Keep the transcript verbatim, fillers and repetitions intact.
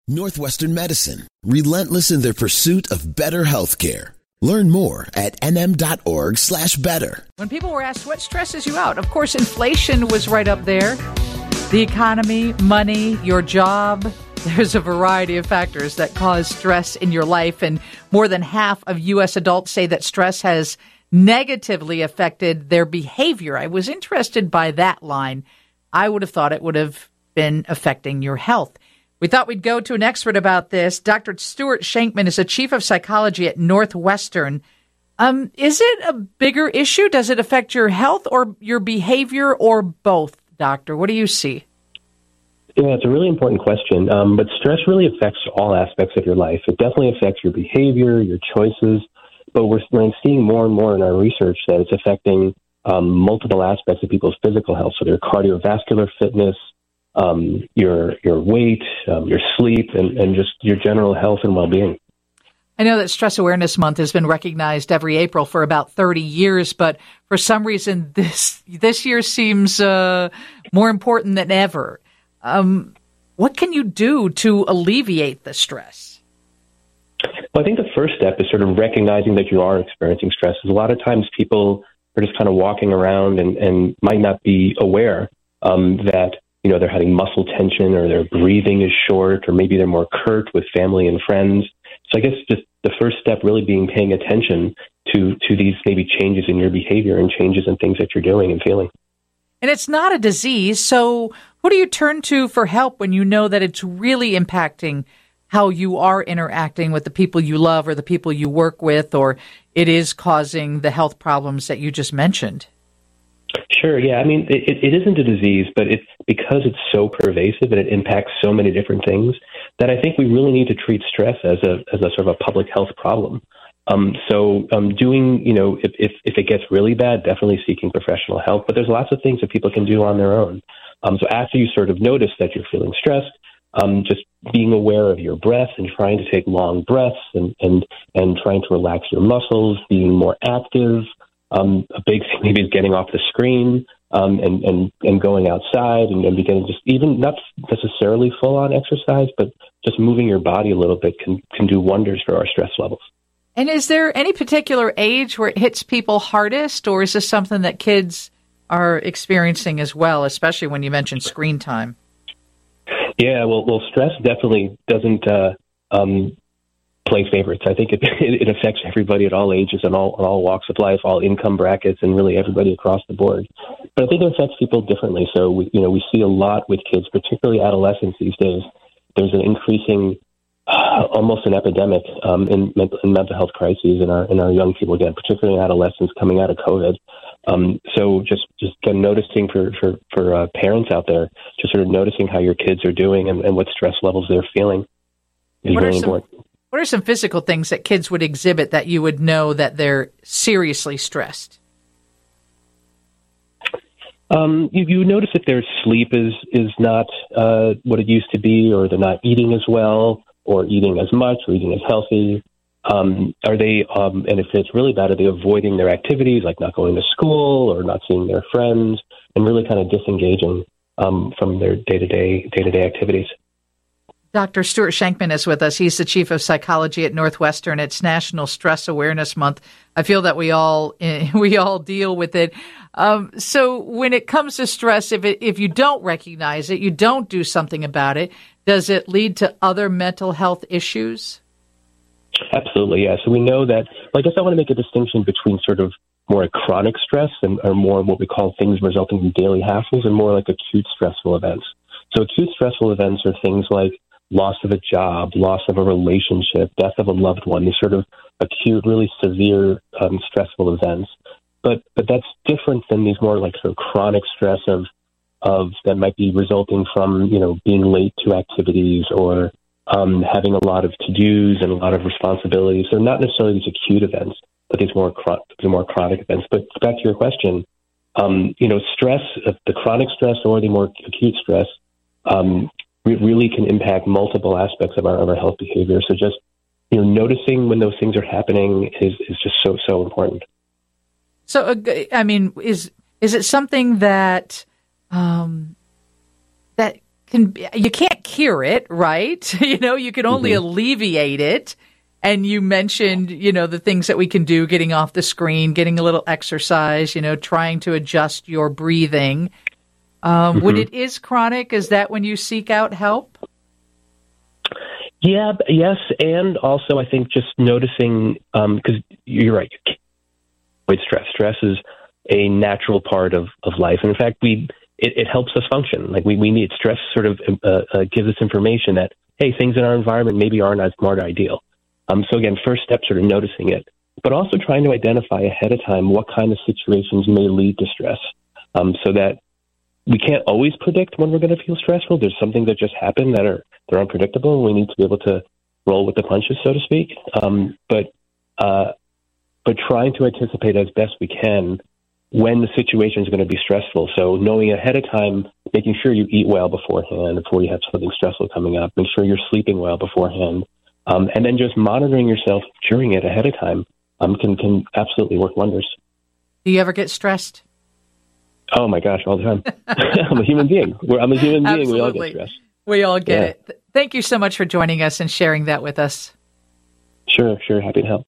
Northwestern Medicine, relentless in their pursuit of better healthcare. Learn more at nm.org slash better. When people were asked what stresses you out, of course, inflation was right up there. The economy, money, your job. There's a variety of factors that cause stress in your life, and more than half of U S adults say that stress has negatively affected their behavior. I was interested by that line. I would have thought it would have been affecting your health. We thought we'd go to an expert about this. Doctor Stuart Shankman is a chief of psychology at Northwestern. Um, is it a bigger issue? Does it affect your health or your behavior or both, doctor? What do you see? Yeah, it's a really important question. Um, but stress really affects all aspects of your life. It definitely affects your behavior, your choices. But we're, we're seeing more and more in our research that it's affecting um, multiple aspects of people's physical health. So their cardiovascular fitness, um, your your weight, um, your sleep, and, and just your general health and well-being. I know that Stress Awareness Month has been recognized every April for about thirty years, but for some reason this this year seems uh, more important than ever. Um, what can you do to alleviate the stress? Well, I think the first step is sort of recognizing that you are experiencing stress. A lot of times people are just kind of walking around and, and might not be aware um, that, you know, they're having muscle tension or their breathing is short, or maybe they're more curt with family and friends. So I guess just the first step really being paying attention to, to these maybe changes in your behavior and changes in things that you're doing and feeling. And it's not a disease, so who do you turn to for help when you know that it's really impacting how you are interacting with the people you love or the people you work with, or it is causing the health problems that you just mentioned? Sure, yeah. I mean, it, it isn't a disease, but it's because it's so pervasive and it impacts so many different things that I think we really need to treat stress as a as a sort of a public health problem. Um, so um, doing, you know, if, if, if it gets really bad, definitely seeking professional help. But there's lots of things that people can do on their own. Um, so after you sort of notice that you're feeling stressed, um, just being aware of your breath and trying to take long breaths and, and, and trying to relax your muscles, being more active. Um, a big thing maybe is getting off the screen um, and, and, and going outside and, and beginning just even not necessarily full on exercise, but just moving your body a little bit can, can do wonders for our stress levels. And is there any particular age where it hits people hardest, or is this something that kids are experiencing as well, especially when you mentioned screen time? Yeah, well, well, stress definitely doesn't uh, um, play favorites. I think it, it affects everybody at all ages and all, all walks of life, all income brackets, and really everybody across the board. But I think it affects people differently. So, we, you know, we see a lot with kids, particularly adolescents these days. There's an increasing Uh, almost an epidemic um, in, mental, in mental health crises in our in our young people, again, particularly adolescents coming out of COVID. Um, so just just again, noticing for for, for uh, parents out there, just sort of noticing how your kids are doing and, and what stress levels they're feeling is what really some, important. What are some physical things that kids would exhibit that you would know that they're seriously stressed? Um, you, you notice if their sleep is is not uh, what it used to be, or they're not eating as well, or eating as much, or eating as healthy. Um, are they, um, and if it's really bad, are they avoiding their activities, like not going to school or not seeing their friends, and really kind of disengaging um, from their day-to-day day-to-day activities? Doctor Stuart Shankman is with us. He's the chief of psychology at Northwestern. It's National Stress Awareness Month. I feel that we all we all deal with it. Um, so when it comes to stress, if it, if you don't recognize it, you don't do something about it, does it lead to other mental health issues? Absolutely, yeah. So we know that, well, I guess I want to make a distinction between sort of more chronic stress and or more what we call things resulting from daily hassles, and more like acute stressful events. So acute stressful events are things like loss of a job, loss of a relationship, death of a loved one, these sort of acute, really severe um, stressful events. But but that's different than these more like sort of chronic stress of of that might be resulting from, you know, being late to activities or um, having a lot of to-dos and a lot of responsibilities. They're not necessarily these acute events, but these more chron- these more chronic events. But back to your question, um, you know, stress, uh, the chronic stress or the more acute stress, um, re- really can impact multiple aspects of our of our health behavior. So just, you know, noticing when those things are happening is is just so so important. So, uh, I mean, is is it something that um, that can, you can't cure it, right? You know, you can only mm-hmm. alleviate it. And you mentioned, you know, the things that we can do, getting off the screen, getting a little exercise, you know, trying to adjust your breathing. Um, mm-hmm. When it is chronic, is that when you seek out help? Yeah, yes. And also, I think just noticing, because um, you're right, you can't avoid stress. Stress is a natural part of, of life. And in fact, we it, it helps us function. Like we, we need stress sort of uh, uh, gives us information that, hey, things in our environment maybe aren't as smart or ideal. Um, so again, first step, sort of noticing it, but also trying to identify ahead of time what kind of situations may lead to stress, um, so that we can't always predict when we're going to feel stressful. There's something that just happened that are they're unpredictable, and we need to be able to roll with the punches, so to speak. Um, but uh, but trying to anticipate as best we can when the situation is going to be stressful. So knowing ahead of time, making sure you eat well beforehand before you have something stressful coming up. Make sure you're sleeping well beforehand. Um, and then just monitoring yourself during it ahead of time um, can, can absolutely work wonders. Do you ever get stressed? Oh, my gosh, all the time. I'm a human being. We're, I'm a human being. Absolutely. We all get stressed. We all get yeah. it. Thank you so much for joining us and sharing that with us. Sure, sure. Happy to help.